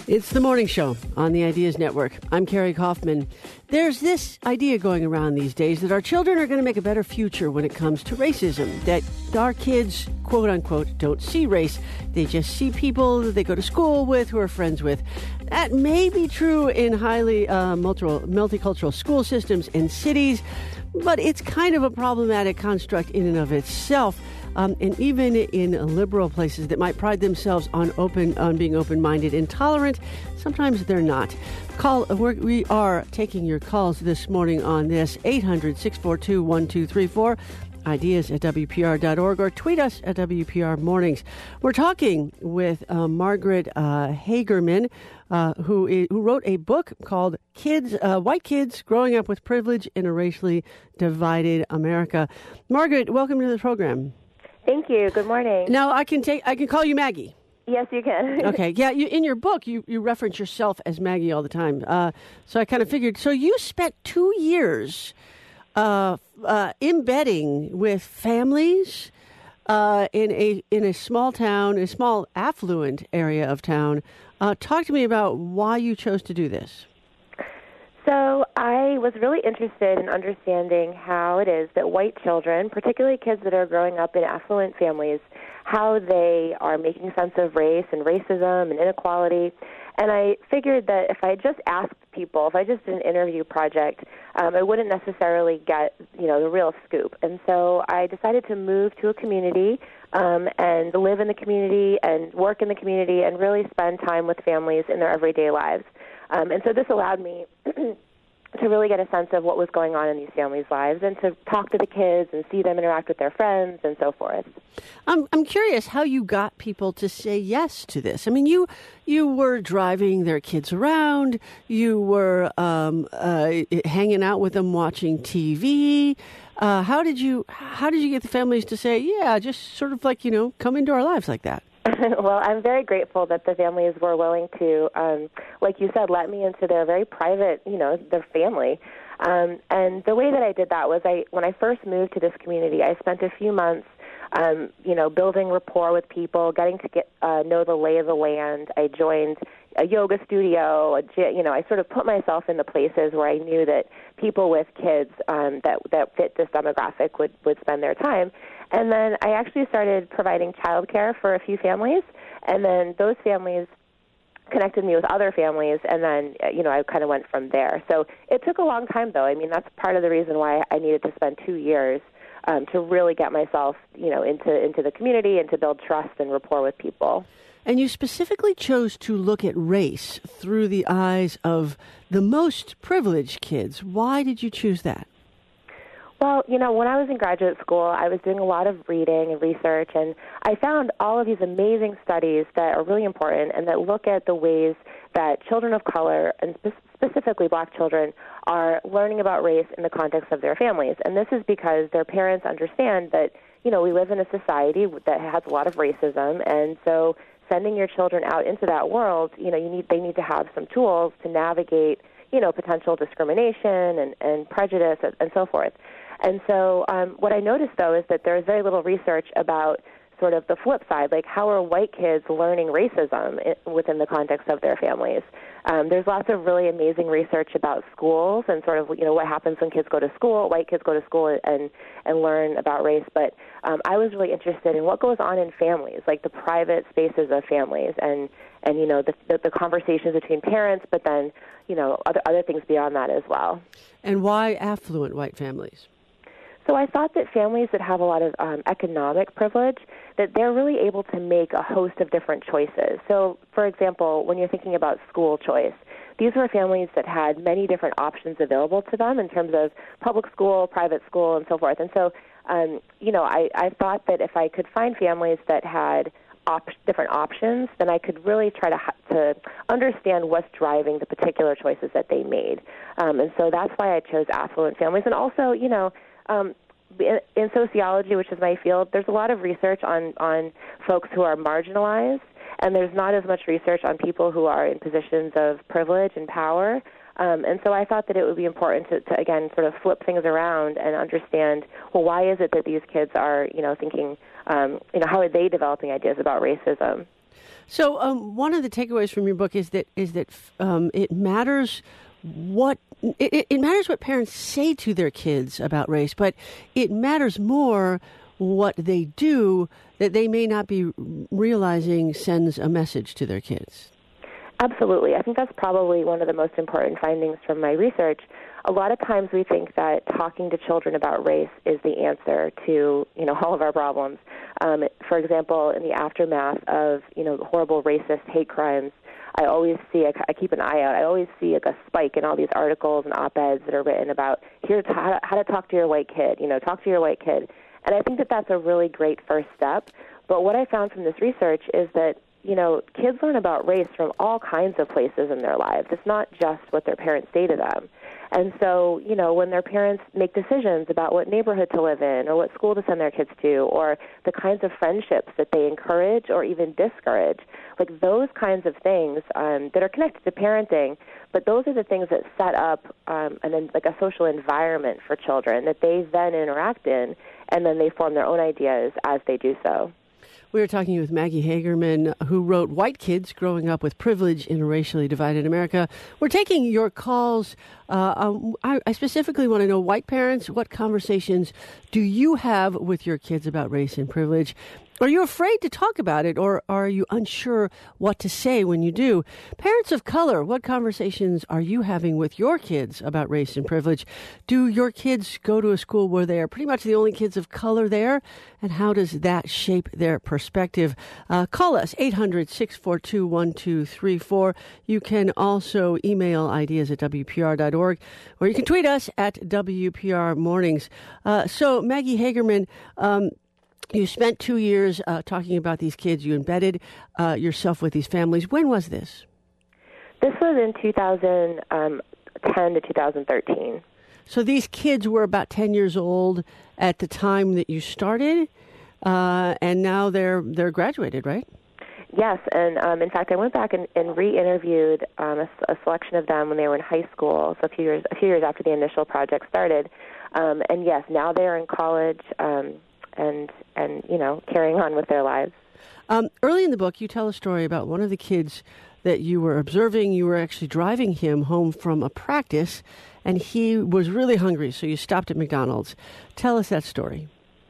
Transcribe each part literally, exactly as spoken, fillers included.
It's the morning show on the Ideas Network. I'm Carrie Kaufman. There's this idea going around these days that our children are going to make a better future when it comes to racism, that our kids, quote unquote, don't see race. They just see people that they go to school with, who are friends with. That may be true in highly uh, multi- multicultural school systems and cities, but it's kind of a problematic construct in and of itself. Um, and even in liberal places that might pride themselves on open, on being open-minded and tolerant, sometimes they're not. Call. We're, we are taking your calls this morning on this eight hundred, six four two, one two three four. Ideas at W P R dot org or tweet us at W P R Mornings. We're talking with uh, Margaret uh, Hagerman, uh, who is, who wrote a book called "Kids, uh, White Kids Growing Up with Privilege in a Racially Divided America." Margaret, welcome to the program. Thank you. Good morning. Now I can take I can call you Maggie. Yes, you can. Okay. Yeah. You, in your book, you, you reference yourself as Maggie all the time. Uh, so I kind of figured. So you spent two years uh, uh, embedding with families uh, in a in a small town, a small affluent area of town. Uh, talk to me about why you chose to do this. So I was really interested in understanding how it is that white children, particularly kids that are growing up in affluent families, how they are making sense of race and racism and inequality. And I figured that if I just asked people, if I just did an interview project, um, I wouldn't necessarily get, you know, the real scoop. And so I decided to move to a community um, and live in the community and work in the community and really spend time with families in their everyday lives. Um, and so this allowed me to really get a sense of what was going on in these families' lives and to talk to the kids and see them interact with their friends and so forth. I'm I'm curious how you got people to say yes to this. I mean, you you were driving their kids around, you were um, uh, hanging out with them, watching T V. Uh, how did you how did you get the families to say, yeah, just sort of like, you know, come into our lives like that? Well, I'm very grateful that the families were willing to, um, like you said, let me into their very private, you know, their family. Um, and the way that I did that was I, when I first moved to this community, I spent a few months, um, you know, building rapport with people, getting to get uh, know the lay of the land. I joined a yoga studio, a gy- you know, I sort of put myself in the places where I knew that people with kids um, that that fit this demographic would, would spend their time. And then I actually started providing childcare for a few families, and then those families connected me with other families, and then, you know, I kind of went from there. So it took a long time, though. I mean, that's part of the reason why I needed to spend two years um, to really get myself, you know, into into the community and to build trust and rapport with people. And you specifically chose to look at race through the eyes of the most privileged kids. Why did you choose that? Well, you know, when I was in graduate school, I was doing a lot of reading and research, and I found all of these amazing studies that are really important and that look at the ways that children of color, and spe- specifically black children, are learning about race in the context of their families. And this is because their parents understand that, you know, we live in a society that has a lot of racism, and so sending your children out into that world, you know, you need they need to have some tools to navigate, you know, potential discrimination and, and prejudice and, and so forth. And so um, what I noticed, though, is that there's very little research about sort of the flip side, like how are white kids learning racism I- within the context of their families. Um, there's lots of really amazing research about schools and sort of, you know, what happens when kids go to school, white kids go to school and, and learn about race. But um, I was really interested in what goes on in families, like the private spaces of families and, and you know, the, the, the conversations between parents, but then, you know, other, other things beyond that as well. And why affluent white families? So I thought that families that have a lot of um, economic privilege, that they're really able to make a host of different choices. So, for example, when you're thinking about school choice, these were families that had many different options available to them in terms of public school, private school, and so forth. And so, um, you know, I, I thought that if I could find families that had op- different options, then I could really try to to understand what's driving the particular choices that they made. Um, and so that's why I chose affluent families. And also, you know, Um, in, in sociology, which is my field, there's a lot of research on, on folks who are marginalized, and there's not as much research on people who are in positions of privilege and power. Um, and so I thought that it would be important to, to, again, sort of flip things around and understand, well, why is it that these kids are, you know, thinking, um, you know, how are they developing ideas about racism? So um, one of the takeaways from your book is that is that um, it matters what it, it matters what parents say to their kids about race, but it matters more what they do that they may not be realizing sends a message to their kids. Absolutely. I think that's probably one of the most important findings from my research. A lot of times we think that talking to children about race is the answer to, you know, all of our problems. Um, for example, in the aftermath of, you know, horrible racist hate crimes, I always see, I, I keep an eye out, I always see like a spike in all these articles and op-eds that are written about here to, how, to, how to talk to your white kid, you know, talk to your white kid. And I think that that's a really great first step. But what I found from this research is that, you know, kids learn about race from all kinds of places in their lives. It's not just what their parents say to them. And so, you know, when their parents make decisions about what neighborhood to live in or what school to send their kids to or the kinds of friendships that they encourage or even discourage, like those kinds of things um, that are connected to parenting, but those are the things that set up um, and then like a social environment for children that they then interact in, and then they form their own ideas as they do so. We were talking with Maggie Hagerman, who wrote White Kids Growing Up with Privilege in a Racially Divided America. We're taking your calls. Uh, um, I, I specifically want to know, white parents, what conversations do you have with your kids about race and privilege? Are you afraid to talk about it, or are you unsure what to say when you do? Parents of color, what conversations are you having with your kids about race and privilege? Do your kids go to a school where they are pretty much the only kids of color there? And how does that shape their perspective? Uh, call us, eight hundred, six four two, one two three four. You can also email ideas at W P R dot org, or you can tweet us at W P R Mornings. Uh, so, Maggie Hagerman, um, you spent two years uh, talking about these kids. You embedded uh, yourself with these families. When was this? This was in two thousand ten to two thousand thirteen. So these kids were about ten years old at the time that you started, uh, and now they're they're graduated, right? Yes, and um, in fact, I went back and, and re-interviewed um, a, a selection of them when they were in high school, so a few years a few years after the initial project started. Um, and yes, now they are in college. Um, and, and you know, carrying on with their lives. Um, early in the book, you tell a story about one of the kids that you were observing. You were actually driving him home from a practice, and he was really hungry, so you stopped at McDonald's. Tell us that story.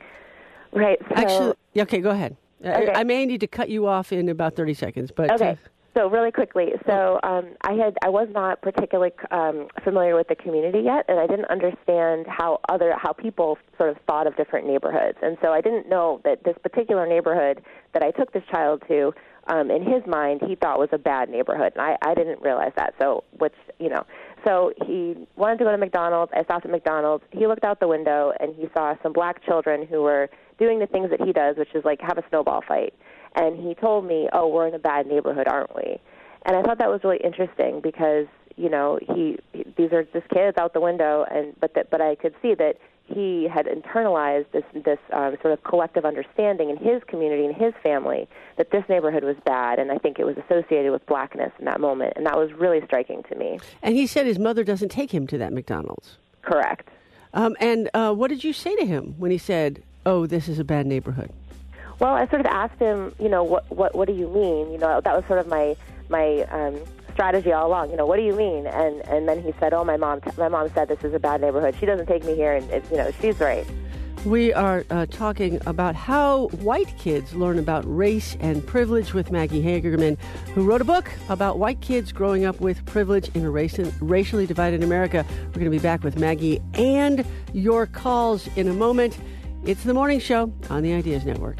Right. So, actually, okay, go ahead. Okay. I, I may need to cut you off in about thirty seconds, but... Okay. Uh, So really quickly, so um, I had I was not particularly um, familiar with the community yet, and I didn't understand how other how people sort of thought of different neighborhoods, and so I didn't know that this particular neighborhood that I took this child to, um, in his mind, he thought was a bad neighborhood, and I, I didn't realize that. So which you know, so he wanted to go to McDonald's. I stopped at McDonald's. He looked out the window and he saw some black children who were doing the things that he does, which is like have a snowball fight. And he told me, oh, we're in a bad neighborhood, aren't we? And I thought that was really interesting because, you know, he, he these are just kids out the window, and but that, but I could see that he had internalized this this um, sort of collective understanding in his community and his family that this neighborhood was bad, and I think it was associated with blackness in that moment, and that was really striking to me. And he said his mother doesn't take him to that McDonald's. Correct. Um, and uh, what did you say to him when he said, oh, this is a bad neighborhood? Well, I sort of asked him, you know, what what what do you mean? You know, that was sort of my my um, strategy all along. You know, what do you mean? And and then he said, oh, my mom t- my mom said this is a bad neighborhood. She doesn't take me here, and it's, you know, she's right. We are uh, talking about how white kids learn about race and privilege with Maggie Hagerman, who wrote a book about white kids growing up with privilege in a race- racially divided America. We're going to be back with Maggie and your calls in a moment. It's The Morning Show on the Ideas Network.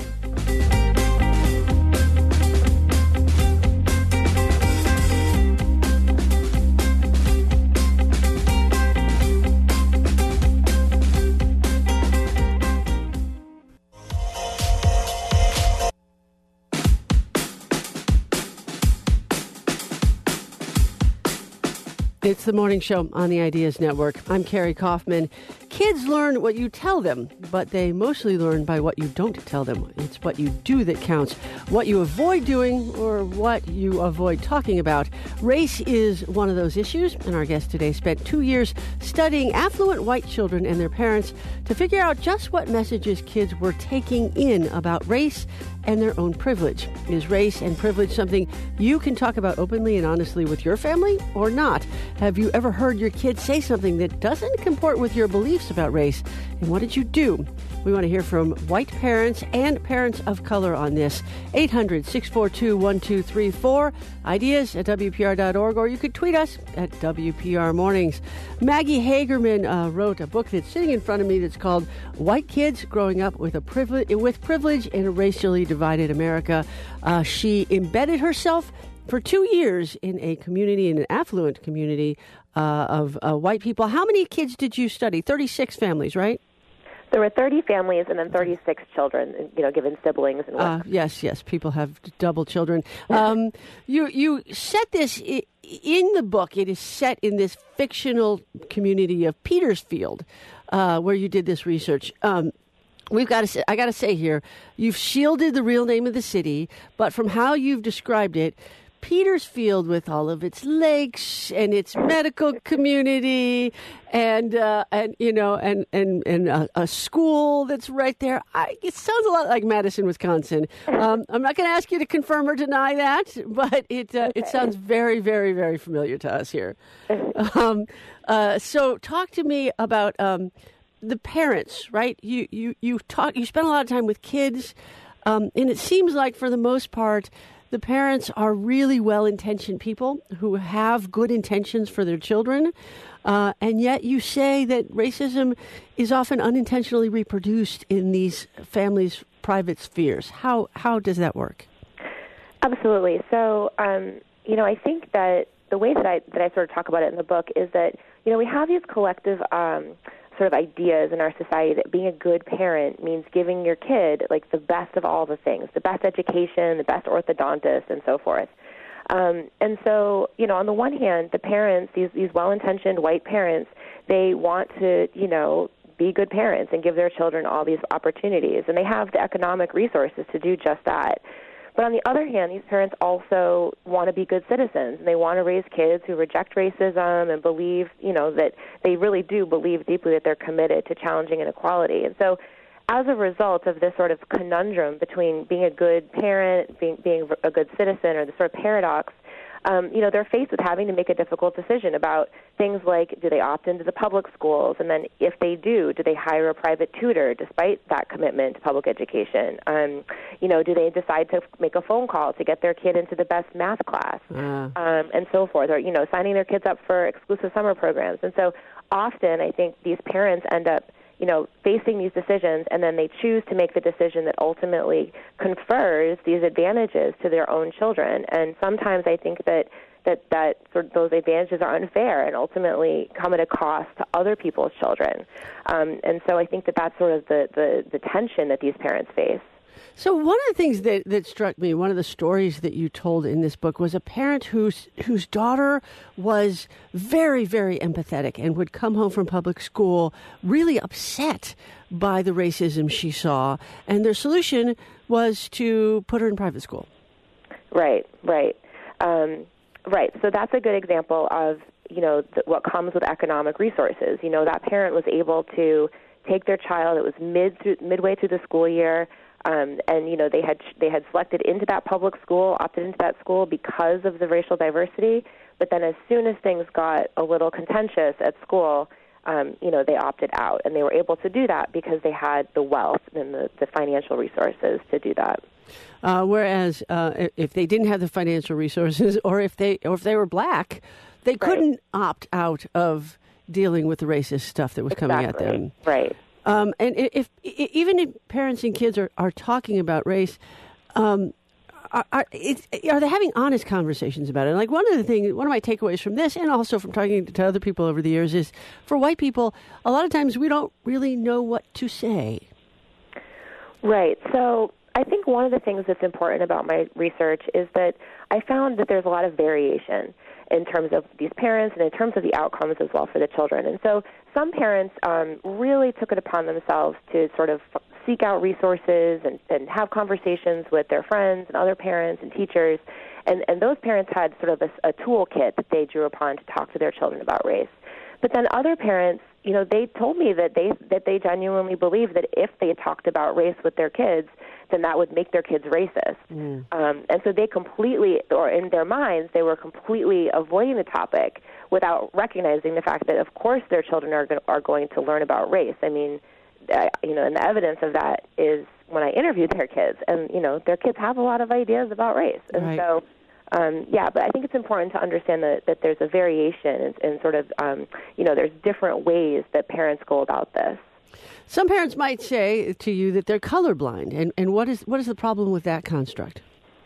It's The Morning Show on the Ideas Network. I'm Carrie Kaufman. Kids learn what you tell them, but they mostly learn by what you don't tell them. It's what you do that counts, what you avoid doing or what you avoid talking about. Race is one of those issues, and our guest today spent two years studying affluent white children and their parents to figure out just what messages kids were taking in about race and their own privilege. Is race and privilege something you can talk about openly and honestly with your family or not? Have you ever heard your kids say something that doesn't comport with your beliefs about race? And what did you do? We want to hear from white parents and parents of color on this. eight hundred, six four two, one two three four. Ideas at W P R dot org, or you could tweet us at W P R Mornings. Maggie Hagerman uh, wrote a book that's sitting in front of me that's called White Kids Growing Up with a Privilege, with Privilege in a Racially Divided America. Uh, she embedded herself for two years in a community, in an affluent community uh, of uh, white people. How many kids did you study? thirty-six families, right? There were thirty families and then thirty-six children, you know, given siblings and uh, yes, yes, people have double children. Um, you you set this I- in the book. It is set in this fictional community of Petersfield, uh, where you did this research. Um, We've got to say, I got to say here, you've shielded the real name of the city, but from how you've described it, Petersfield, with all of its lakes and its medical community, and uh, and you know, and and and a, a school that's right there. I, it sounds a lot like Madison, Wisconsin. Um, I'm not going to ask you to confirm or deny that, but it uh, it sounds very, very, very familiar to us here. Um, uh, so, talk to me about um, the parents. Right? You you you talk. You spend a lot of time with kids, um, and it seems like for the most part, the parents are really well-intentioned people who have good intentions for their children, uh, and yet you say that racism is often unintentionally reproduced in these families' private spheres. How how does that work? Absolutely. So, um, you know, I think that the way that I that I sort of talk about it in the book is that, you know, we have these collective um, sort of ideas in our society that being a good parent means giving your kid like the best of all the things, the best education, the best orthodontist, and so forth. Um, and so, you know, on the one hand, the parents, these these well-intentioned white parents, they want to, you know, be good parents and give their children all these opportunities, and they have the economic resources to do just that. But on the other hand, these parents also want to be good citizens, and they want to raise kids who reject racism and believe, you know, that they really do believe deeply that they're committed to challenging inequality. And so as a result of this sort of conundrum between being a good parent, being, being a good citizen, or the sort of paradox, um, you know, they're faced with having to make a difficult decision about things like, do they opt into the public schools? And then if they do, do they hire a private tutor despite that commitment to public education? Um, you know, do they decide to make a phone call to get their kid into the best math class? Uh. Um, and so forth, or, you know, signing their kids up for exclusive summer programs. And so often I think these parents end up, you know, facing these decisions, and then they choose to make the decision that ultimately confers these advantages to their own children. And sometimes I think that that, that sort of those advantages are unfair and ultimately come at a cost to other people's children. Um, and so I think that that's sort of the, the, the tension that these parents face. So one of the things that, that struck me, one of the stories that you told in this book, was a parent whose whose daughter was very, very empathetic and would come home from public school really upset by the racism she saw. And their solution was to put her in private school. Right, right. Um, right. So that's a good example of, you know, th- what comes with economic resources. You know, that parent was able to take their child. It was mid through, midway through the school year. Um, and, you know, they had they had selected into that public school, opted into that school because of the racial diversity. But then as soon as things got a little contentious at school, um, you know, they opted out. And they were able to do that because they had the wealth and the, the financial resources to do that. Uh, whereas uh, if they didn't have the financial resources, or if they or if they were black, they couldn't right. opt out of dealing with the racist stuff that was exactly. coming at them. Right. Um, and if, if even if parents and kids are, are talking about race, um, are, are, it's, are they having honest conversations about it? And like one of the things, one of my takeaways from this, and also from talking to other people over the years, is for white people, a lot of times we don't really know what to say. Right. So I think one of the things that's important about my research is that I found that there's a lot of variation. in terms of these parents and in terms of the outcomes as well for the children. And so some parents um, really took it upon themselves to sort of seek out resources and, and have conversations with their friends and other parents and teachers. And, and those parents had sort of a, a toolkit that they drew upon to talk to their children about race. But then other parents, you know, they told me that they that they genuinely believe that if they talked about race with their kids, then that would make their kids racist. Mm. Um, and so they completely, or in their minds, they were completely avoiding the topic without recognizing the fact that, of course, their children are go- are going to learn about race. I mean, uh, you know, and the evidence of that is when I interviewed their kids, and you know, their kids have a lot of ideas about race, and right. so. Um, yeah, but I think it's important to understand that, that there's a variation and, and sort of, um, you know, there's different ways that parents go about this. Some parents might say to you that they're colorblind, and, and what is what is the problem with that construct?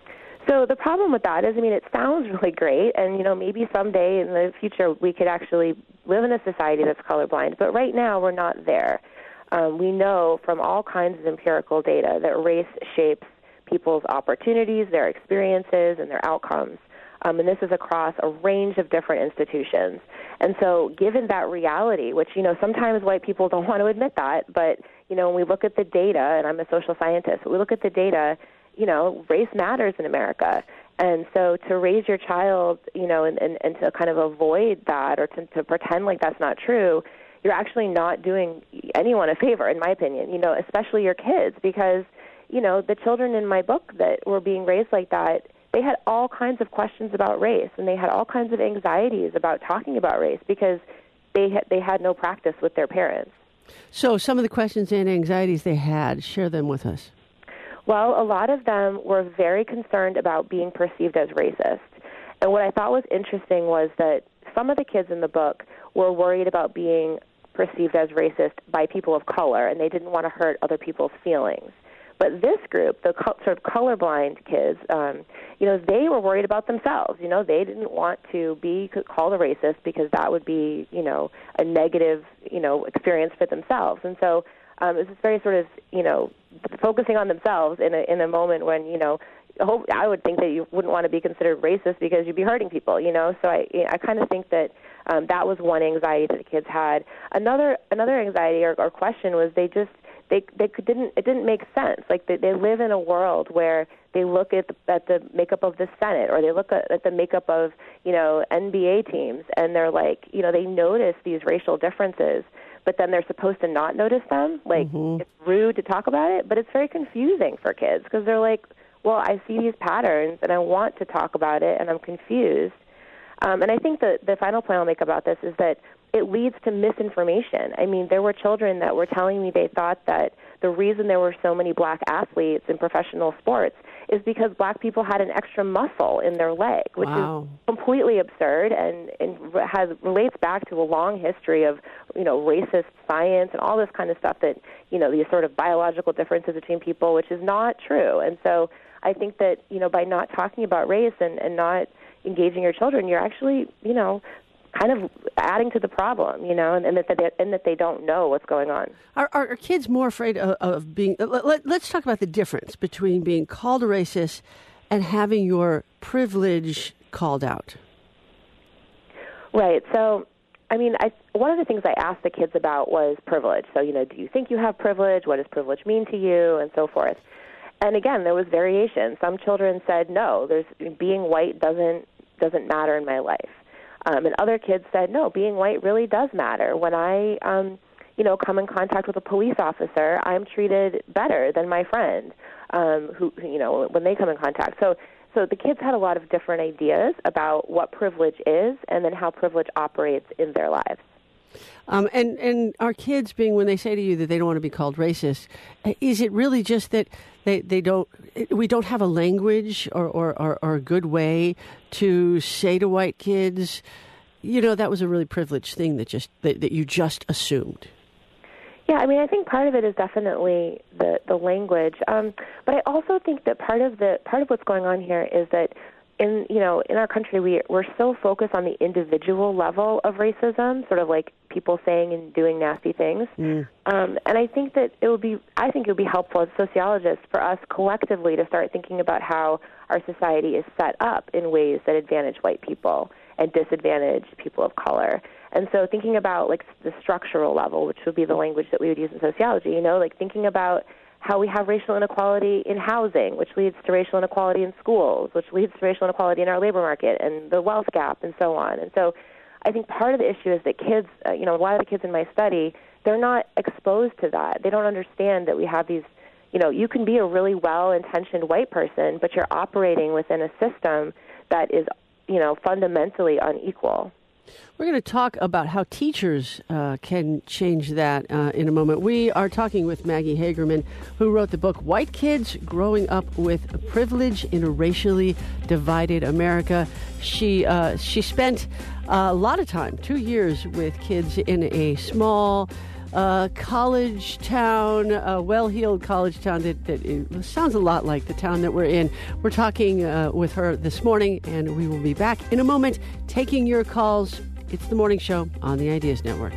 So the problem with that is, I mean, it sounds really great, and, you know, maybe someday in the future we could actually live in a society that's colorblind, but right now we're not there. Um, we know from all kinds of empirical data that race shapes people's opportunities, their experiences, and their outcomes. Um, and this is across a range of different institutions. And so given that reality, which, you know, sometimes white people don't want to admit that, but, you know, when we look at the data, and I'm a social scientist, when we look at the data, you know, race matters in America. And so to raise your child, you know, and, and, and to kind of avoid that or to, to pretend like that's not true, you're actually not doing anyone a favor, in my opinion, you know, especially your kids, because you know, the children in my book that were being raised like that, they had all kinds of questions about race, and they had all kinds of anxieties about talking about race because they had, they had no practice with their parents. So some of the questions and anxieties they had, share them with us. Well, a lot of them were very concerned about being perceived as racist. And what I thought was interesting was that some of the kids in the book were worried about being perceived as racist by people of color, and they didn't want to hurt other people's feelings. But this group, the co- sort of colorblind kids, um, you know, they were worried about themselves. You know, they didn't want to be called a racist because that would be, you know, a negative, you know, experience for themselves. And so um, it's very sort of, you know, focusing on themselves in a in a moment when, you know, hope, I would think that you wouldn't want to be considered racist because you'd be hurting people, you know. So I I kind of think that um, that was one anxiety that the kids had. Another another anxiety or, or question was they just They they could, didn't it didn't make sense. Like they, they live in a world where they look at the, at the makeup of the Senate or they look at, at the makeup of, you know, N B A teams, and they're like, you know, they notice these racial differences, but then they're supposed to not notice them. Like mm-hmm. It's rude to talk about it, but it's very confusing for kids because they're like, well, I see these patterns and I want to talk about it, and I'm confused. Um, and I think the the final point I'll make about this is that it leads to misinformation. I mean, there were children that were telling me they thought that the reason there were so many black athletes in professional sports is because black people had an extra muscle in their leg, which wow. is completely absurd and, and has relates back to a long history of, you know, racist science and all this kind of stuff that, you know, these sort of biological differences between people, which is not true. And so I think that, you know, by not talking about race and, and not engaging your children, you're actually, you know, kind of adding to the problem, you know, and, and that they, and that they don't know what's going on. Are, are, are kids more afraid of, of being? Let, let, let's talk about the difference between being called a racist and having your privilege called out. Right. So, I mean, I, one of the things I asked the kids about was privilege. So, you know, do you think you have privilege? What does privilege mean to you? And so forth. And again, there was variation. Some children said, no, there's being white doesn't doesn't matter in my life. Um, and other kids said, no, being white really does matter. When I, um, you know, come in contact with a police officer, I'm treated better than my friend, um, who, you know, when they come in contact. So, so the kids had a lot of different ideas about what privilege is and then how privilege operates in their lives. Um, and, and our kids being, when they say to you that they don't want to be called racist, is it really just that they, they don't, we don't have a language or, or, or, or a good way to say to white kids, you know, that was a really privileged thing that just, that, that you just assumed? Yeah, I mean, I think part of it is definitely the, the language. Um, but I also think that part of the, part of what's going on here is that in, you know, in our country, we, we're so focused on the individual level of racism, sort of like people saying and doing nasty things. Mm. Um, and I think that it would be, I think it would be helpful as sociologists for us collectively to start thinking about how our society is set up in ways that advantage white people and disadvantage people of color. And so thinking about like the structural level, which would be the language that we would use in sociology, you know, like thinking about how we have racial inequality in housing, which leads to racial inequality in schools, which leads to racial inequality in our labor market and the wealth gap and so on. And so I think part of the issue is that kids, uh, you know, a lot of the kids in my study, they're not exposed to that. They don't understand that we have these, you know, you can be a really well-intentioned white person, but you're operating within a system that is, you know, fundamentally unequal. We're going to talk about how teachers uh, can change that uh, in a moment. We are talking with Maggie Hagerman, who wrote the book White Kids Growing Up with Privilege in a Racially Divided America. She uh, she spent a lot of time, two years, with kids in a small uh, college town, a well-heeled college town that, that it sounds a lot like the town that we're in. We're talking uh, with her this morning, and we will be back in a moment taking your calls. It's The Morning Show on the Ideas Network.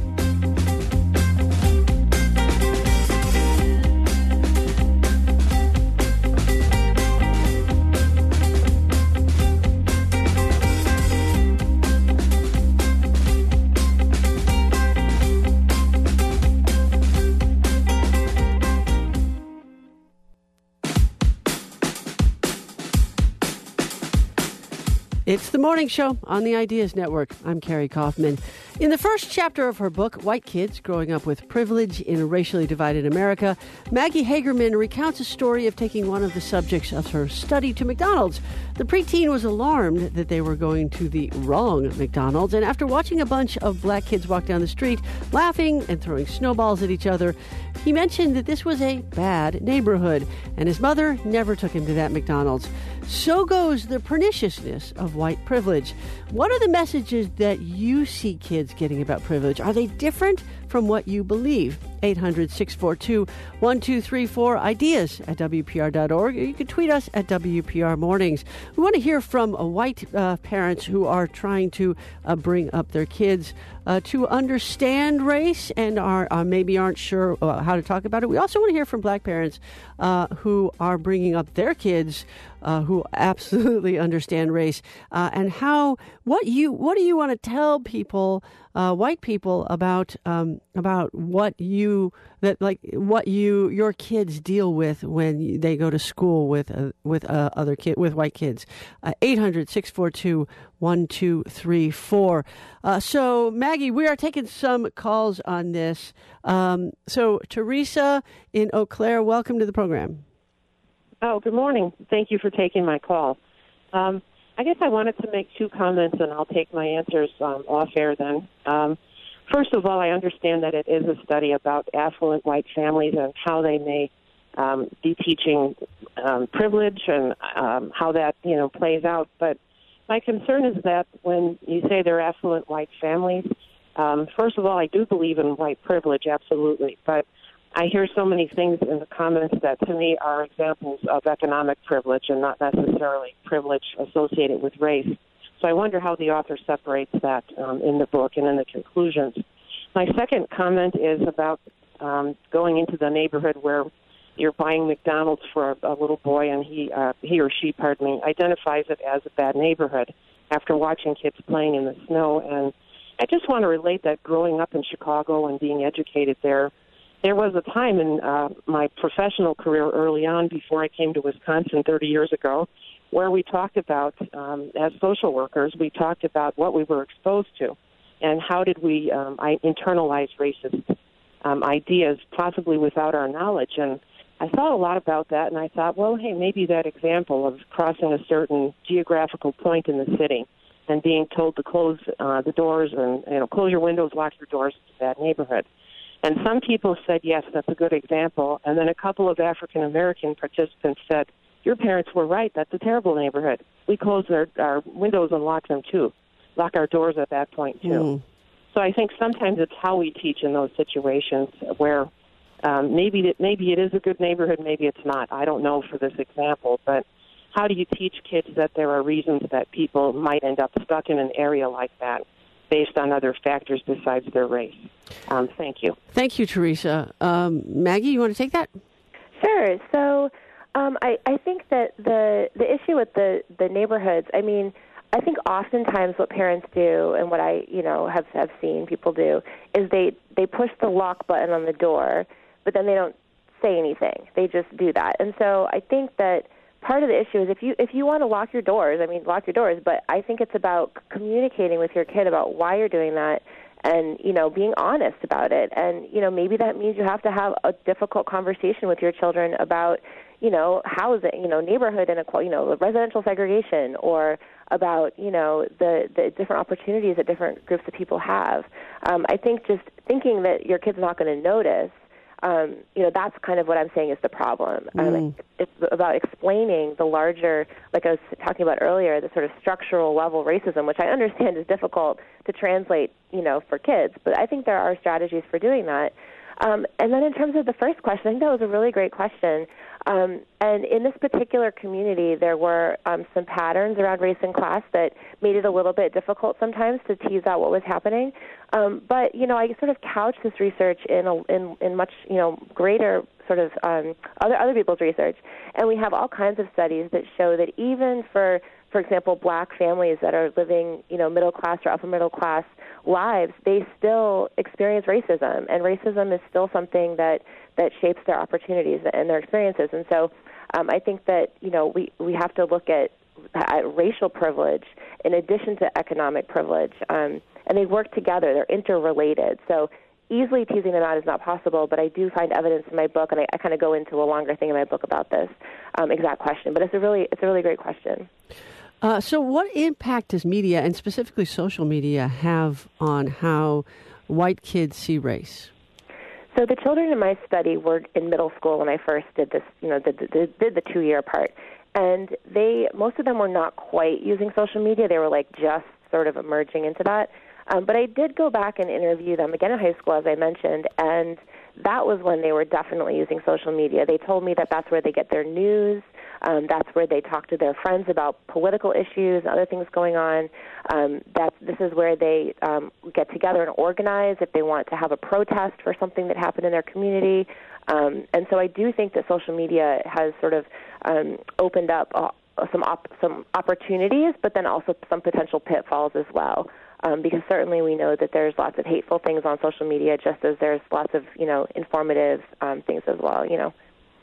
It's The Morning Show on the Ideas Network. I'm Carrie Kaufman. In the first chapter of her book, White Kids Growing Up with Privilege in a Racially Divided America, Maggie Hagerman recounts a story of taking one of the subjects of her study to McDonald's. The preteen was alarmed that they were going to the wrong McDonald's, and after watching a bunch of black kids walk down the street, laughing and throwing snowballs at each other, he mentioned that this was a bad neighborhood, and his mother never took him to that McDonald's. So goes the perniciousness of white privilege. What are the messages that you see kids getting about privilege? Are they different from what you believe? eight hundred, six four two, one two three four, ideas at W P R dot org. Or you can tweet us at W P R Mornings. We want to hear from uh, white uh, parents who are trying to uh, bring up their kids uh, to understand race and are uh, maybe aren't sure uh, how to talk about it. We also want to hear from black parents uh, who are bringing up their kids uh, who absolutely understand race uh, and how what you what do you want to tell people, uh, white people, about um, about what you that like what you your kids deal with when they go to school with uh, with uh, other kid with white kids. uh, eight hundred, six four two, one two three four. Uh, so Maggie, we are taking some calls on this. Um, so Teresa in Eau Claire, welcome to the program. Oh, good morning. Thank you for taking my call. Um, I guess I wanted to make two comments, and I'll take my answers um, off air then. Um, First of all, I understand that it is a study about affluent white families and how they may um, be teaching um, privilege and um, how that, you know, plays out. But my concern is that when you say they're affluent white families, um, first of all, I do believe in white privilege, absolutely. But I hear so many things in the comments that to me are examples of economic privilege and not necessarily privilege associated with race. So I wonder how the author separates that um, in the book and in the conclusions. My second comment is about um, going into the neighborhood where you're buying McDonald's for a, a little boy, and he uh, he or she, pardon me, identifies it as a bad neighborhood after watching kids playing in the snow. And I just want to relate that growing up in Chicago and being educated there, there was a time in uh, my professional career early on before I came to Wisconsin thirty years ago where we talked about, um, as social workers, we talked about what we were exposed to and how did we um, I internalize racist um, ideas, possibly without our knowledge. And I thought a lot about that, and I thought, well, hey, maybe that example of crossing a certain geographical point in the city and being told to close uh, the doors and, you know, close your windows, lock your doors, it's a bad neighborhood. And some people said, yes, that's a good example. And then a couple of African-American participants said, your parents were right. That's a terrible neighborhood. We closed our, our windows and lock them, too. Lock our doors at that point, too. Mm. So I think sometimes it's how we teach in those situations where um, maybe, it, maybe it is a good neighborhood, maybe it's not. I don't know for this example. But how do you teach kids that there are reasons that people might end up stuck in an area like that based on other factors besides their race? Um, thank you. Thank you, Teresa. Um, Maggie, you want to take that? Sure. So... Um, I, I think that the the issue with the, the neighborhoods, I mean, I think oftentimes what parents do, and what I, you know, have have seen people do, is they they push the lock button on the door, but then they don't say anything. They just do that. And so I think that part of the issue is if you if you want to lock your doors, I mean, lock your doors. But I think it's about communicating with your kid about why you're doing that, and you know, being honest about it. And you know, maybe that means you have to have a difficult conversation with your children about, you know, housing, you know, neighborhood inequality, you know, residential segregation, or about, you know, the, the different opportunities that different groups of people have. Um, I think just thinking that your kid's not going to notice, um, you know, that's kind of what I'm saying is the problem. Mm. Um, it's about explaining the larger, like I was talking about earlier, the sort of structural level racism, which I understand is difficult to translate, you know, for kids. But I think there are strategies for doing that. Um, and then in terms of the first question, I think that was a really great question. Um, and in this particular community, there were um, some patterns around race and class that made it a little bit difficult sometimes to tease out what was happening. Um, but, you know, I sort of couched this research in, a, in, in much, you know, greater sort of um, other, other people's research. And we have all kinds of studies that show that even for, for example, black families that are living, you know, middle class or upper middle class lives, they still experience racism. And racism is still something that that shapes their opportunities and their experiences. And so um, I think that, you know, we, we have to look at, at racial privilege in addition to economic privilege. Um, and they work together. They're interrelated. So easily teasing them out is not possible, but I do find evidence in my book, and I, I kind of go into a longer thing in my book about this um, exact question. But it's a really, it's a really great question. Uh, so what impact does media, and specifically social media, have on how white kids see race? So the children in my study were in middle school when I first did this, you know, did, did, did the two-year part. And they, most of them were not quite using social media. They were like just sort of emerging into that. Um, but I did go back and interview them again in high school, as I mentioned, and that was when they were definitely using social media. They told me that that's where they get their news. Um, that's where they talk to their friends about political issues and other things going on. Um, that's, this is where they um, get together and organize if they want to have a protest for something that happened in their community. Um, and so I do think that social media has sort of um, opened up uh, some op- some opportunities, but then also some potential pitfalls as well. Um, because certainly we know that there's lots of hateful things on social media, just as there's lots of, you know, informative um, things as well, you know.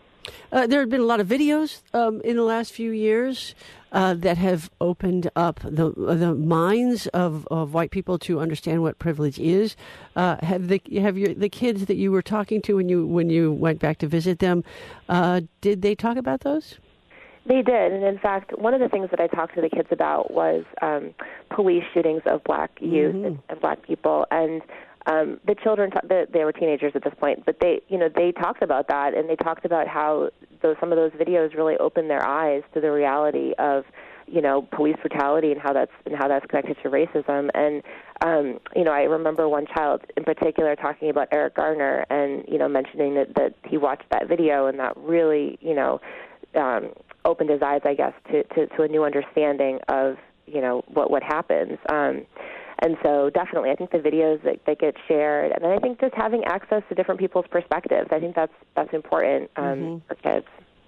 Uh, there have been a lot of videos um, in the last few years uh, that have opened up the the minds of, of white people to understand what privilege is. Uh, have the have your the kids that you were talking to when you when you went back to visit them, uh, did they talk about those? They did, and in fact, one of the things that I talked to the kids about was um, police shootings of black youth mm-hmm. and, and black people, and um, the children, they, they were teenagers at this point, but they, you know, they talked about that, and they talked about how those, some of those videos really opened their eyes to the reality of, you know, police brutality and how that's and how that's connected to racism. And um, you know, I remember one child in particular talking about Eric Garner, and you know, mentioning that that he watched that video, and that really, you know. Um, opened his eyes, I guess, to, to, to a new understanding of, you know, what, what happens. Um, and so definitely, I think the videos that, that get shared, and then I think just having access to different people's perspectives, I think that's that's important um, mm-hmm. for kids.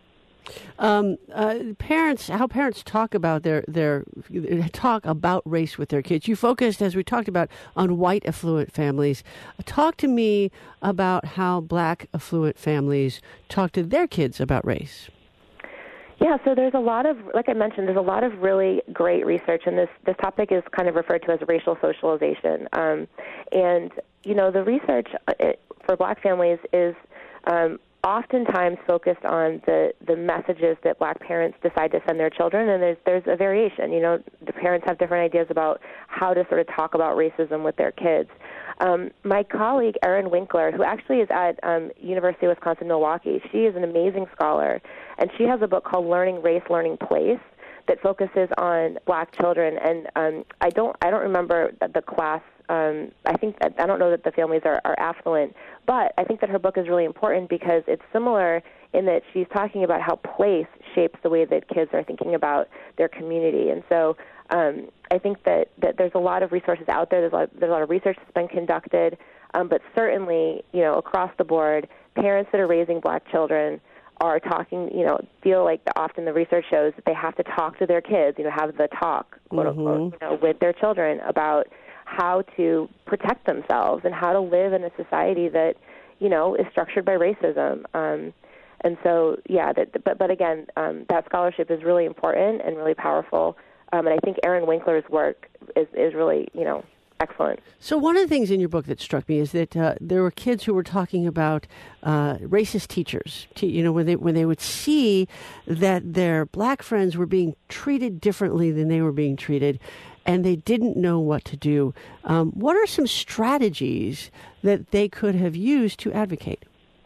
Um, uh, parents, how parents talk about their, their talk about race with their kids. You focused, as we talked about, on white affluent families. Talk to me about how black affluent families talk to their kids about race. Yeah, so there's a lot of, like I mentioned, there's a lot of really great research, and this, this topic is kind of referred to as racial socialization. Um, and, you know, the research for black families is um, oftentimes focused on the, the messages that black parents decide to send their children, and there's, there's a variation. You know, the parents have different ideas about how to sort of talk about racism with their kids. Um, my colleague, Erin Winkler, who actually is at um, University of Wisconsin-Milwaukee, she is an amazing scholar, and she has a book called Learning Race, Learning Place that focuses on black children. And um, I don't I don't remember the, the class. Um, I think that, I don't know that the families are, are affluent, but I think that her book is really important because it's similar in that she's talking about how place shapes the way that kids are thinking about their community. And so um, I think that, that there's a lot of resources out there. There's a lot, there's a lot of research that's been conducted, um, but certainly, you know, across the board, parents that are raising black children are talking, you know, feel like the, often the research shows that they have to talk to their kids, you know, have the talk, quote mm-hmm. unquote, you know, with their children about how to protect themselves and how to live in a society that, you know, is structured by racism. Um, and so, yeah, that, but, but again, um, that scholarship is really important and really powerful. Um, and I think Aaron Winkler's work is, is really, you know, excellent. So one of the things in your book that struck me is that uh, there were kids who were talking about uh, racist teachers. You know, when they when they would see that their black friends were being treated differently than they were being treated, and they didn't know what to do. Um, what are some strategies that they could have used to advocate?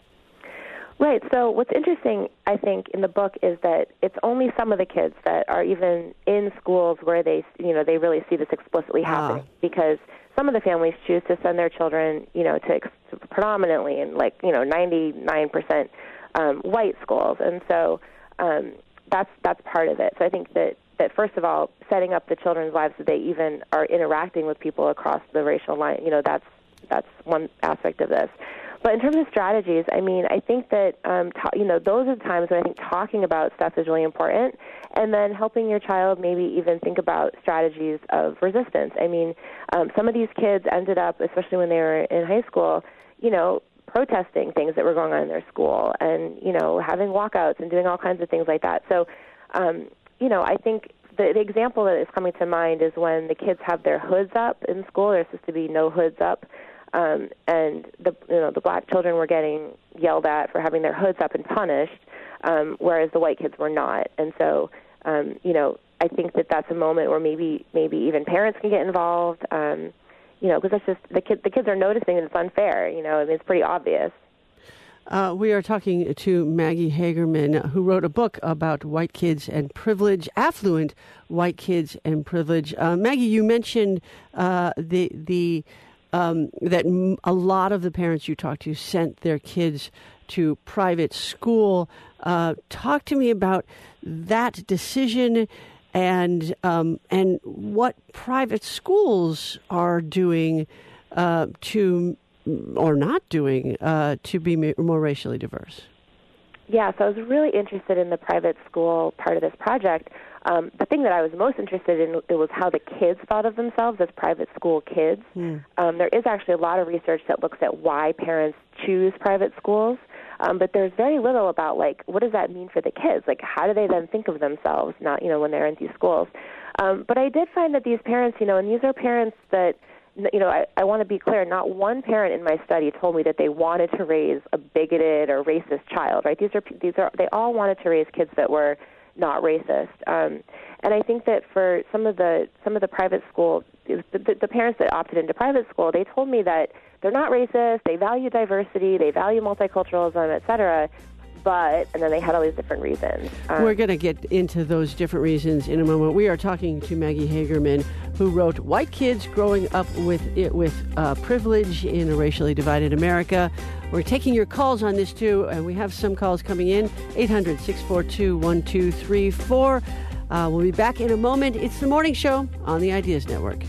Right. So what's interesting, I think, in the book is that it's only some of the kids that are even in schools where they, you know, they really see this explicitly happening, ah. because some of the families choose to send their children, you know, to ex- predominantly in like, you know, ninety-nine percent um, white schools, and so um, that's that's part of it. So I think that that first of all, setting up the children's lives so they even are interacting with people across the racial line, you know, that's that's one aspect of this. But in terms of strategies, I mean, I think that, um, ta- you know, those are the times when I think talking about stuff is really important, and then helping your child maybe even think about strategies of resistance. I mean, um, some of these kids ended up, especially when they were in high school, you know, protesting things that were going on in their school and, you know, having walkouts and doing all kinds of things like that. So, um, you know, I think the, the example that is coming to mind is when the kids have their hoods up in school. There's supposed to be no hoods up. Um, and the you know the black children were getting yelled at for having their hoods up and punished, um, whereas the white kids were not. And so, um, you know, I think that that's a moment where maybe maybe even parents can get involved. Um, you know, because that's just the kids. The kids are noticing that it's unfair. You know, I mean, it's pretty obvious. Uh, we are talking to Maggie Hagerman, who wrote a book about white kids and privilege, affluent white kids and privilege. Uh, Maggie, you mentioned uh, the the. Um, that m- a lot of the parents you talked to sent their kids to private school. Uh, talk to me about that decision and um, and what private schools are doing uh, to, or not doing, uh, to be ma- more racially diverse. Yeah, so I was really interested in the private school part of this project. Um, the thing that I was most interested in it was how the kids thought of themselves as private school kids. Mm. Um, there is actually a lot of research that looks at why parents choose private schools, um, but there's very little about, like, what does that mean for the kids? Like, how do they then think of themselves, not, you know, when they're in these schools? Um, but I did find that these parents, you know, and these are parents that, you know, I, I want to be clear, not one parent in my study told me that they wanted to raise a bigoted or racist child, right? These are, these are, they all wanted to raise kids that were not racist, um, and I think that for some of the some of the private school, the, the, the parents that opted into private school, they told me that they're not racist, they value diversity, they value multiculturalism, et cetera. But, and then they had all these different reasons. Um, We're going to get into those different reasons in a moment. We are talking to Maggie Hagerman, who wrote White Kids Growing Up with it, with uh, Privilege in a Racially Divided America. We're taking your calls on this, too, and we have some calls coming in, eight hundred, six four two, one two three four. Uh, we'll be back in a moment. It's The Morning Show on the Ideas Network.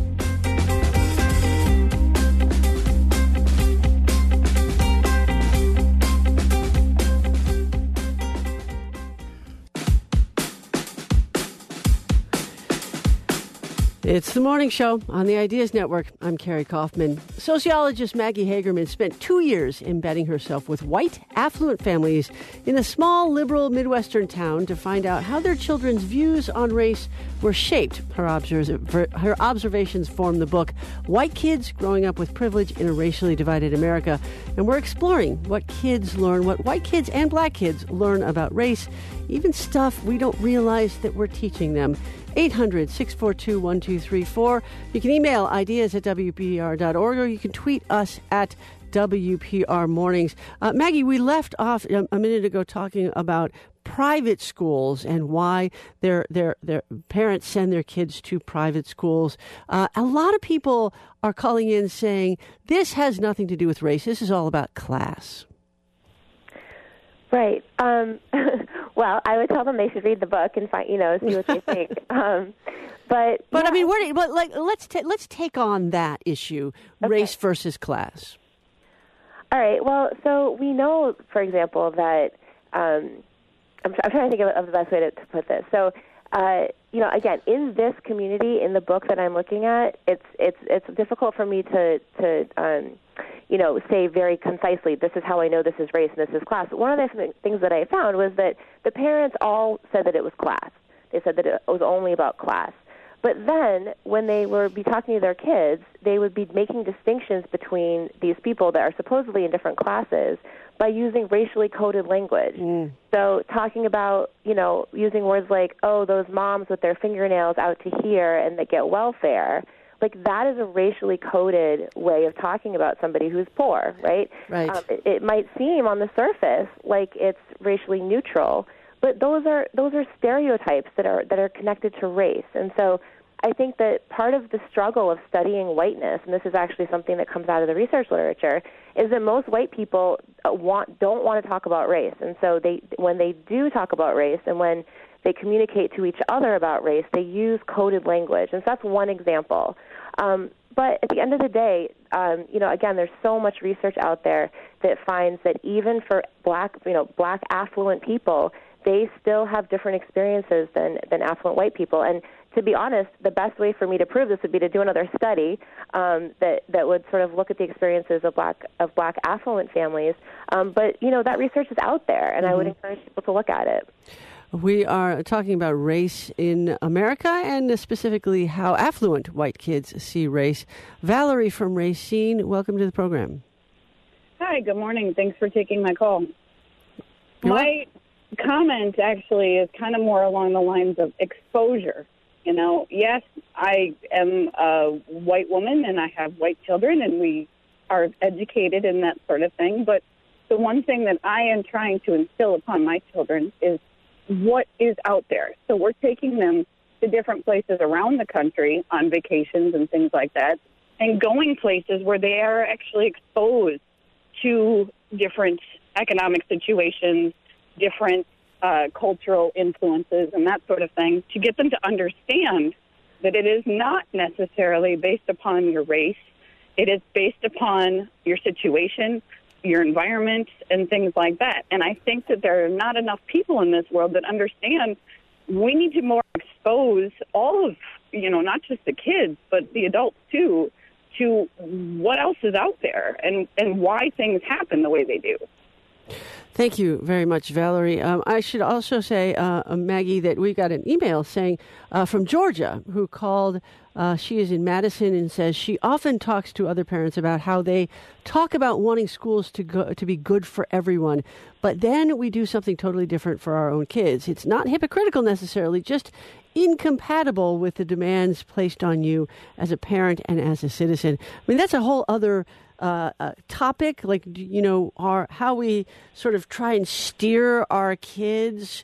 It's The Morning Show on the Ideas Network. I'm Carrie Kaufman. Sociologist Maggie Hagerman spent two years embedding herself with white, affluent families in a small, liberal Midwestern town to find out how their children's views on race were shaped. Her, observ- her observations form the book, White Kids Growing Up with Privilege in a Racially Divided America. And we're exploring what kids learn, what white kids and black kids learn about race, even stuff we don't realize that we're teaching them. eight hundred, six four two, one two three four. You can email ideas at W P R dot org, or you can tweet us at W P R Mornings. Uh, Maggie, we left off a, a minute ago talking about private schools and why their their their parents send their kids to private schools. Uh, a lot of people are calling in saying this has nothing to do with race. This is all about class. Right. Um, well, I would tell them they should read the book and find, you know, see what they think. Um, but but yeah. I mean, what? But like, let's ta- let's take on that issue: okay. Race versus class. All right. Well, so we know, for example, that um, I'm, I'm trying to think of, of the best way to, to put this. So, uh, you know, again, in this community, in the book that I'm looking at, it's it's it's difficult for me to to um, you know, say very concisely, this is how I know this is race and this is class. One of the things that I found was that the parents all said that it was class. They said that it was only about class. But then when they were be talking to their kids, they would be making distinctions between these people that are supposedly in different classes by using racially coded language. Mm. So talking about, you know, using words like, oh, those moms with their fingernails out to here and that get welfare, like that is a racially coded way of talking about somebody who's poor, right? Right. Um, it, it might seem on the surface like it's racially neutral, but those are those are stereotypes that are that are connected to race. And so I think that part of the struggle of studying whiteness, and this is actually something that comes out of the research literature, is that most white people want don't want to talk about race. And so they when they do talk about race and when they communicate to each other about race, they use coded language. And so that's one example. Um, but at the end of the day, um, you know, again, there's so much research out there that finds that even for black, you know, black affluent people, they still have different experiences than, than affluent white people. And to be honest, the best way for me to prove this would be to do another study um, that that would sort of look at the experiences of black of black affluent families. Um, but you know, that research is out there, and mm-hmm. I would encourage people to look at it. We are talking about race in America and specifically how affluent white kids see race. Valerie from Racine, welcome to the program. Hi, good morning. Thanks for taking my call. You're my welcome. Comment actually is kind of more along the lines of exposure. You know, yes, I am a white woman and I have white children and we are educated in that sort of thing. But the one thing that I am trying to instill upon my children is what is out there. So we're taking them to different places around the country on vacations and things like that, and going places where they are actually exposed to different economic situations, different uh, cultural influences, and that sort of thing, to get them to understand that it is not necessarily based upon your race. It is based upon your situation, your environment, and things like that. And I think that there are not enough people in this world that understand we need to more expose all of, you know, not just the kids, but the adults too, to what else is out there and, and why things happen the way they do. Thank you very much, Valerie. Um, I should also say, uh, Maggie, that we got an email saying uh, from Georgia who called. Uh, she is in Madison and says she often talks to other parents about how they talk about wanting schools to go to be good for everyone, but then we do something totally different for our own kids. It's not hypocritical necessarily, just incompatible with the demands placed on you as a parent and as a citizen. I mean, that's a whole other Uh, uh, topic, like, you know, our, how we sort of try and steer our kids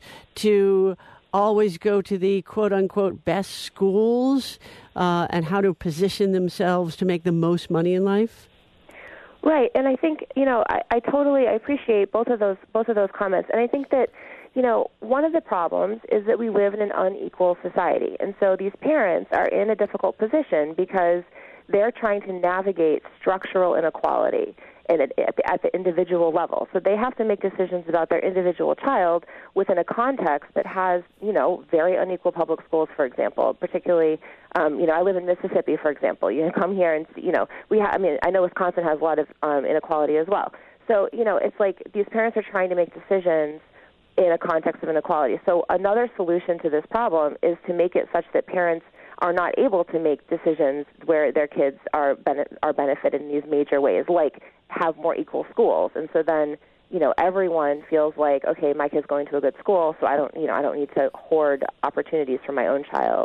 to always go to the quote-unquote best schools uh, and how to position themselves to make the most money in life? Right, and I think, you know, I, I totally I appreciate both of those both of those comments, and I think that, you know, one of the problems is that we live in an unequal society, and so these parents are in a difficult position because they're trying to navigate structural inequality and at, at the individual level. So they have to make decisions about their individual child within a context that has, you know, very unequal public schools, for example. Particularly, um, you know, I live in Mississippi, for example. You come here and, you know, we ha- I mean, I know Wisconsin has a lot of um, inequality as well. So, you know, it's like these parents are trying to make decisions in a context of inequality. So another solution to this problem is to make it such that parents are not able to make decisions where their kids are bene- are benefited in these major ways, like have more equal schools. And so then, you know, everyone feels like, okay, my kid's going to a good school, so I don't, you know, I don't need to hoard opportunities for my own child.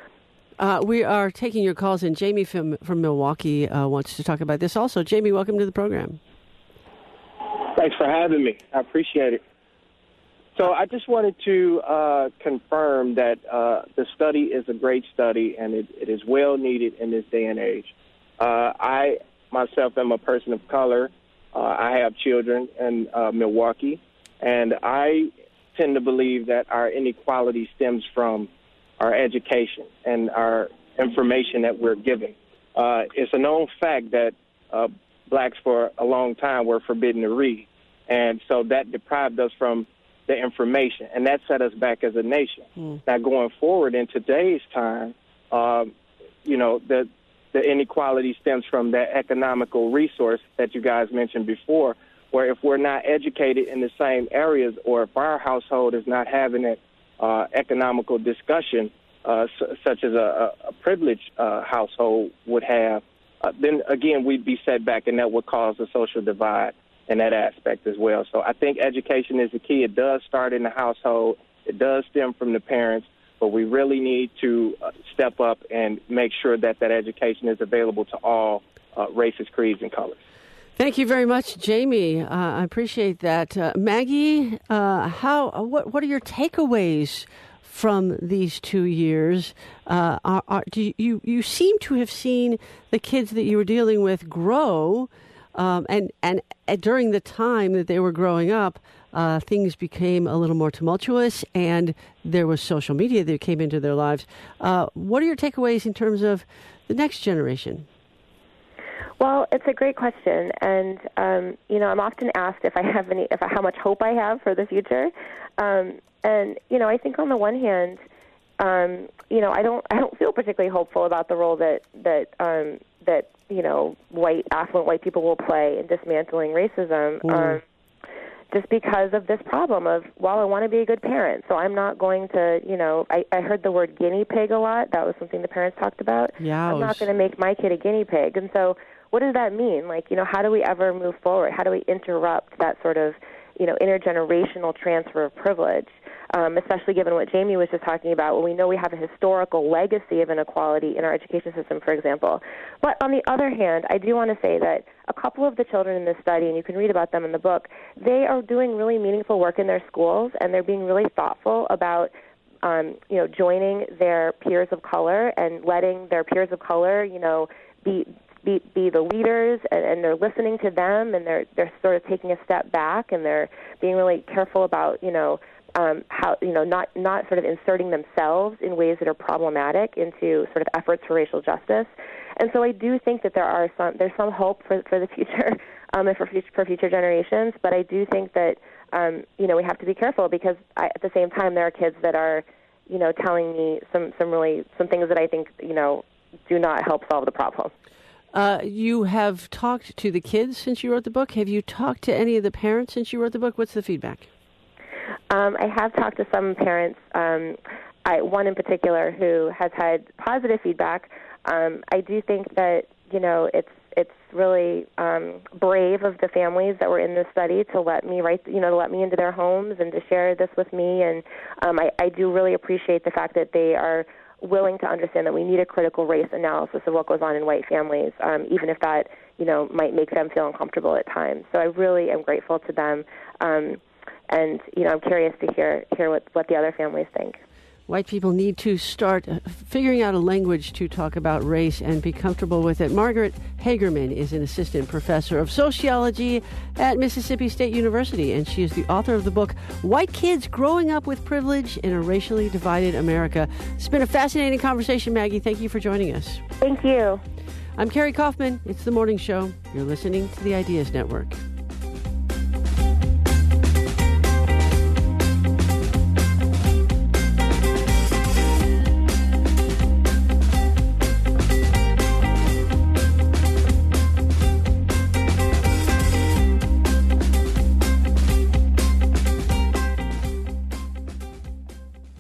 Uh, we are taking your calls, and Jamie from from Milwaukee uh, wants to talk about this also. Jamie, welcome to the program. Thanks for having me. I appreciate it. So I just wanted to uh, confirm that uh, the study is a great study, and it, it is well needed in this day and age. Uh, I myself am a person of color. Uh, I have children in uh, Milwaukee, and I tend to believe that our inequality stems from our education and our information that we're giving. Uh, it's a known fact that uh, blacks for a long time were forbidden to read, and so that deprived us from the information, and that set us back as a nation. Mm. Now, going forward in today's time, um, you know, the the inequality stems from that economical resource that you guys mentioned before, where if we're not educated in the same areas, or if our household is not having that uh, economical discussion, uh, s- such as a, a privileged uh, household would have, uh, then again we'd be set back, and that would cause a social divide in that aspect as well. So I think education is the key. It does start in the household. It does stem from the parents, but we really need to uh, step up and make sure that that education is available to all uh, races, creeds, and colors. Thank you very much, Jamie. Uh, I appreciate that. Uh, Maggie, uh, how? What, what are your takeaways from these two years? Uh, are, are, do you, you seem to have seen the kids that you were dealing with grow, um, and, and and during the time that they were growing up, uh, things became a little more tumultuous, and there was social media that came into their lives. Uh, what are your takeaways in terms of the next generation? Well, it's a great question, and um, you know, I'm often asked if I have any, if I, how much hope I have for the future. Um, and you know, I think on the one hand, um, you know, I don't, I don't feel particularly hopeful about the role that that um, that you know, white affluent white people will play in dismantling racism. Mm. Um, just because of this problem of, well, I want to be a good parent, so I'm not going to, you know, I, I heard the word guinea pig a lot. That was something the parents talked about. Yowz. I'm not going to make my kid a guinea pig. And so what does that mean? Like, you know, how do we ever move forward? How do we interrupt that sort of, you know, intergenerational transfer of privilege, um, especially given what Jamie was just talking about, when we know we have a historical legacy of inequality in our education system, for example. But on the other hand, I do want to say that a couple of the children in this study, and you can read about them in the book, they are doing really meaningful work in their schools, and they're being really thoughtful about um, you know, joining their peers of color and letting their peers of color, you know, be Be, be the leaders, and, and they're listening to them, and they're they're sort of taking a step back, and they're being really careful about, you know, um, how, you know, not not sort of inserting themselves in ways that are problematic into sort of efforts for racial justice. And so I do think that there are some there's some hope for for the future, um, and for future for future generations. But I do think that um, you know, we have to be careful, because I, at the same time there are kids that are, you know, telling me some some really some things that I think, you know, do not help solve the problem. Uh, you have talked to the kids since you wrote the book. Have you talked to any of the parents since you wrote the book? What's the feedback? Um, I have talked to some parents, um, I, one in particular who has had positive feedback. Um, I do think that, you know, it's it's really um, brave of the families that were in this study to let me write, you know, to let me into their homes and to share this with me. And um, I, I do really appreciate the fact that they are willing to understand that we need a critical race analysis of what goes on in white families, um, even if that, you know, might make them feel uncomfortable at times. So I really am grateful to them, um, and, you know, I'm curious to hear hear what, what the other families think. White people need to start figuring out a language to talk about race and be comfortable with it. Margaret Hagerman is an assistant professor of sociology at Mississippi State University, and she is the author of the book, White Kids Growing Up with Privilege in a Racially Divided America. It's been a fascinating conversation, Maggie. Thank you for joining us. Thank you. I'm Carrie Kaufman. It's The Morning Show. You're listening to the Ideas Network.